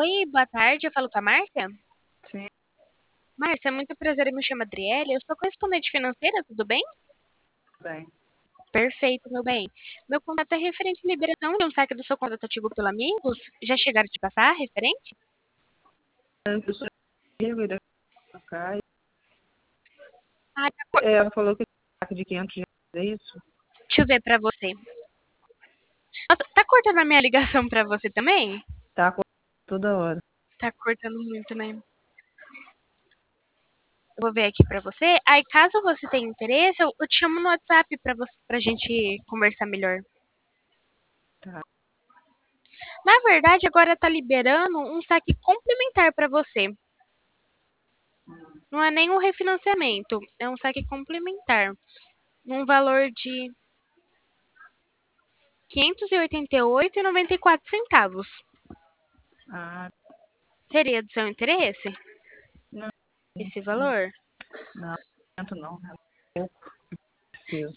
Oi, boa tarde. Eu falo com a Márcia. Sim, Márcia, muito prazer. Eu me chamo Adriele. Eu sou correspondente financeira, tudo bem? bem. Perfeito, meu bem. Meu contato é referente à liberação de um saque do seu contato ativo pelo Amigos. Já chegaram a te passar referente? Eu sou Igor, da Caia. Ah, Ela falou que saque de 500 reais, é isso? deixa eu ver pra você. Nossa, tá cortando a minha ligação pra você também? Tá com toda hora. Tá cortando muito, né? Eu vou ver aqui pra você. Aí, caso você tenha interesse, eu te chamo no WhatsApp pra gente conversar melhor. Tá. Na verdade, agora tá liberando um saque complementar pra você. Não é nem um refinanciamento, é um saque complementar, num valor de R$ 588,94. Ah, Seria do seu interesse não, esse valor? não, não, não. Eu preciso.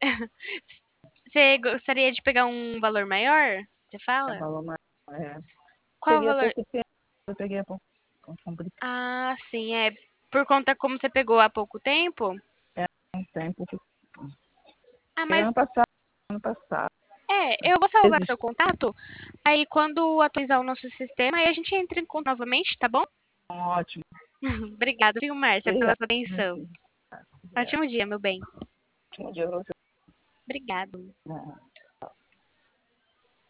Você gostaria de pegar um valor maior? Você É fala? valor mais. É. Qual o Peguei há valor? pouco tempo. Eu peguei há pouco tempo. Ah, sim, é por conta como você pegou há pouco tempo? É um tempo que. Ah, Peguei mas ano passado. eu vou salvar Existe seu contato. Aí quando atualizar o nosso sistema, aí a gente entra em contato novamente, tá bom? um ótimo. Obrigada, viu, Márcia, pela Obrigado. sua atenção. Obrigado. Ótimo dia, meu bem. Ótimo dia pra você. Obrigado. Né?